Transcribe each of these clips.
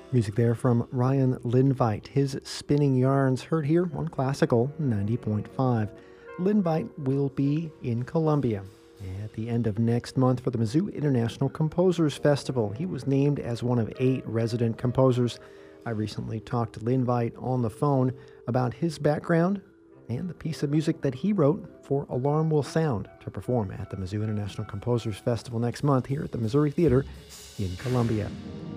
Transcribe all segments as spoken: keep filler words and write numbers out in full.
Music there from Ryan Lindveit. His Spinning Yarns heard here on Classical ninety point five. Lindveit will be in Columbia at the end of next month for the Mizzou International Composers Festival. He was named as one of eight resident composers. I recently talked to Lindveit on the phone about his background and the piece of music that he wrote for Alarm Will Sound to perform at the Mizzou International Composers Festival next month here at the Missouri Theater in Columbia.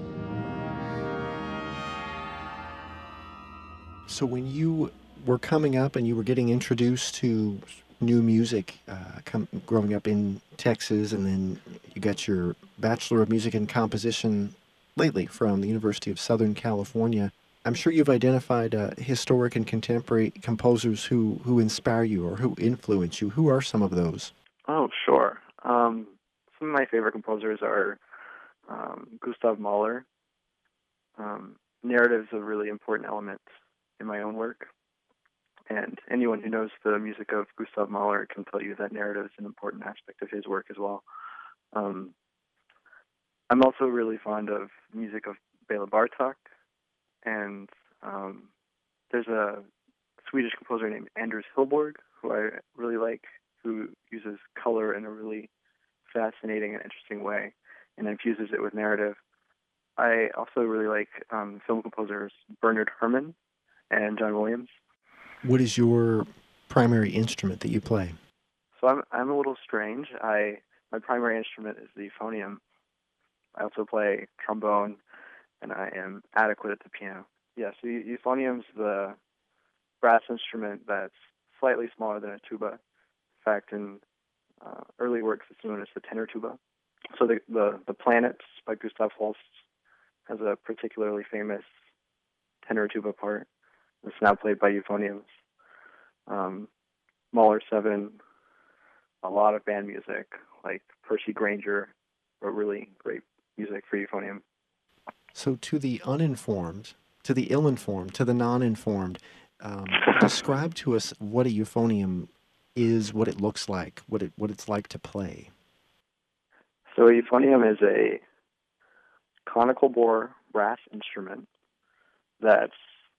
So when you were coming up and you were getting introduced to new music, uh, com- growing up in Texas, and then you got your Bachelor of Music and Composition lately from the University of Southern California, I'm sure you've identified uh, historic and contemporary composers who, who inspire you or who influence you. Who are some of those? Oh, sure. Um, some of my favorite composers are um, Gustav Mahler. Um, narrative's a really important element in my own work. And anyone who knows the music of Gustav Mahler can tell you that narrative is an important aspect of his work as well. Um, I'm also really fond of music of Bela Bartok, and um, there's a Swedish composer named Anders Hillborg, who I really like, who uses color in a really fascinating and interesting way and infuses it with narrative. I also really like um, film composers Bernard Herrmann and John Williams. What is your primary instrument that you play? So I'm I'm a little strange. I my primary instrument is the euphonium. I also play trombone, and I am adequate at the piano. Yeah, so euphonium's the brass instrument that's slightly smaller than a tuba. In fact, in uh, early works, it's known as the tenor tuba. So the the, the Planets by Gustav Holst has a particularly famous tenor tuba part. It's now played by euphoniums. Um, Mahler seven, a lot of band music, like Percy Grainger, wrote really great music for euphonium. So to the uninformed, to the ill-informed, to the non-informed, um, describe to us what a euphonium is, what it looks like, what it what it's like to play. So a euphonium is a conical bore brass instrument that's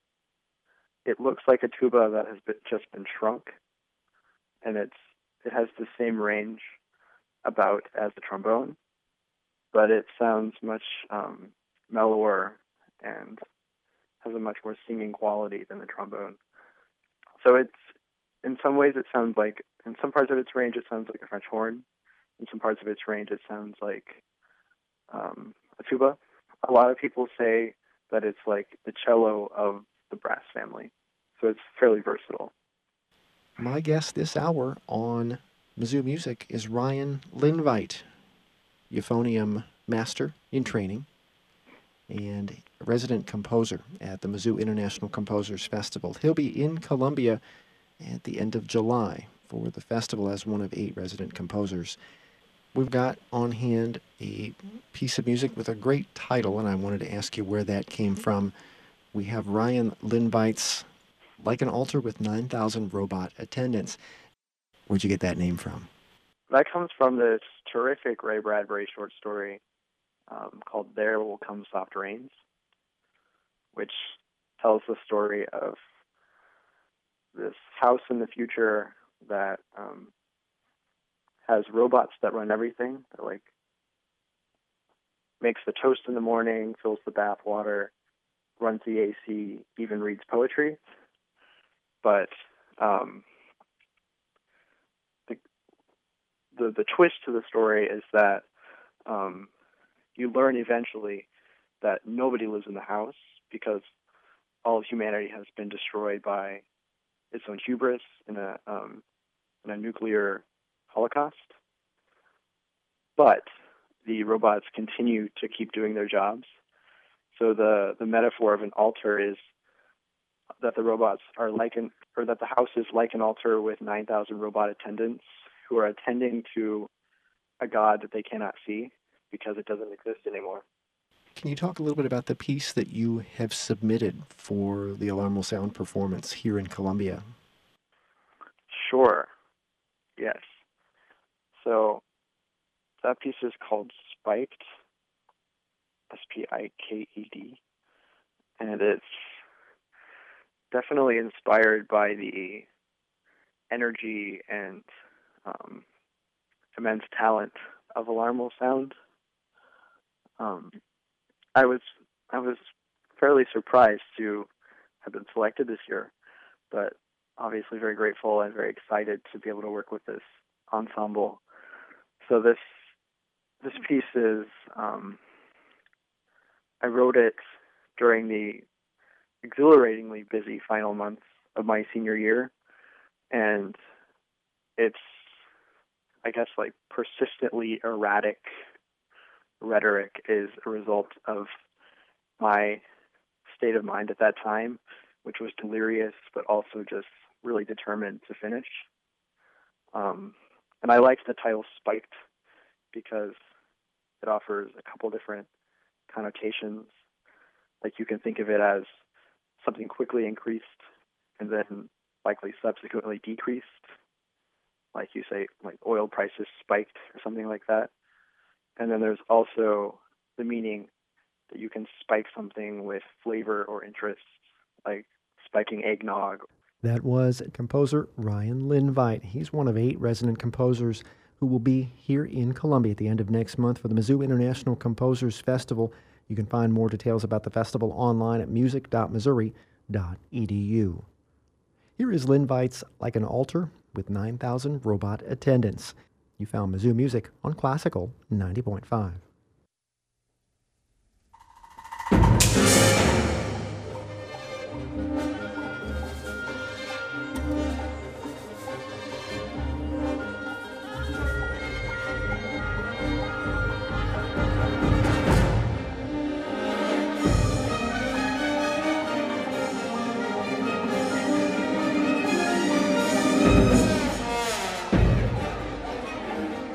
it looks like a tuba that has been, just been shrunk, and it's it has the same range about as the trombone, but it sounds much um, mellower and has a much more singing quality than the trombone. So it's in some ways it sounds like in some parts of its range it sounds like a French horn. In some parts of its range it sounds like um, a tuba. A lot of people say that it's like the cello of the brass family. So it's fairly versatile. My guest this hour on Mizzou Music is Ryan Lindveit, euphonium master in training and resident composer at the Mizzou International Composers Festival. He'll be in Columbia at the end of July for the festival as one of eight resident composers. We've got on hand a piece of music with a great title, and I wanted to ask you where that came from. We have Ryan Lindveit's Like an Altar with nine thousand Robot Attendants. Where'd you get that name from? That comes from this terrific Ray Bradbury short story um, called There Will Come Soft Rains, which tells the story of this house in the future that um, has robots that run everything. That like makes the toast in the morning, fills the bath water, runs the A C, even reads poetry. But um, the, the the twist to the story is that um, you learn eventually that nobody lives in the house because all of humanity has been destroyed by its own hubris in a um, in a nuclear holocaust. But the robots continue to keep doing their jobs. So the, the metaphor of an altar is that the robots are like an, or that the house is like an altar with nine thousand robot attendants who are attending to a God that they cannot see because it doesn't exist anymore. Can you talk a little bit about the piece that you have submitted for the Alarm Will Sound performance here in Columbia? Sure. Yes. So that piece is called Spiked, S P I K E D. and it's definitely inspired by the energy and um, immense talent of Alarmal Sound. Um, I was I was fairly surprised to have been selected this year, but obviously very grateful and very excited to be able to work with this ensemble. So this this piece is um, I wrote it during the exhilaratingly busy final months of my senior year, and it's, I guess, like persistently erratic rhetoric is a result of my state of mind at that time, which was delirious, but also just really determined to finish. Um, and I liked the title Spiked because it offers a couple different connotations. Like you can think of it as something quickly increased and then likely subsequently decreased. Like you say, like oil prices spiked or something like that. And then there's also the meaning that you can spike something with flavor or interest, like spiking eggnog. That was composer Ryan Linvite. He's one of eight resident composers who will be here in Columbia at the end of next month for the Mizzou International Composers Festival. You can find more details about the festival online at music dot missouri dot e d u. Here is Linvite's Like an Altar with nine thousand robot attendants. You found Mizzou Music on Classical ninety point five.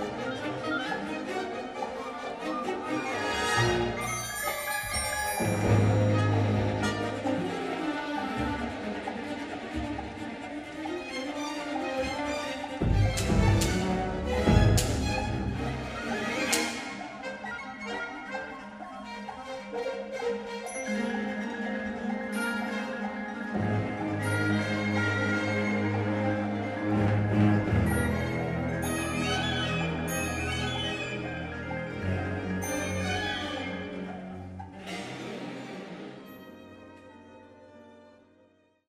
Thank you.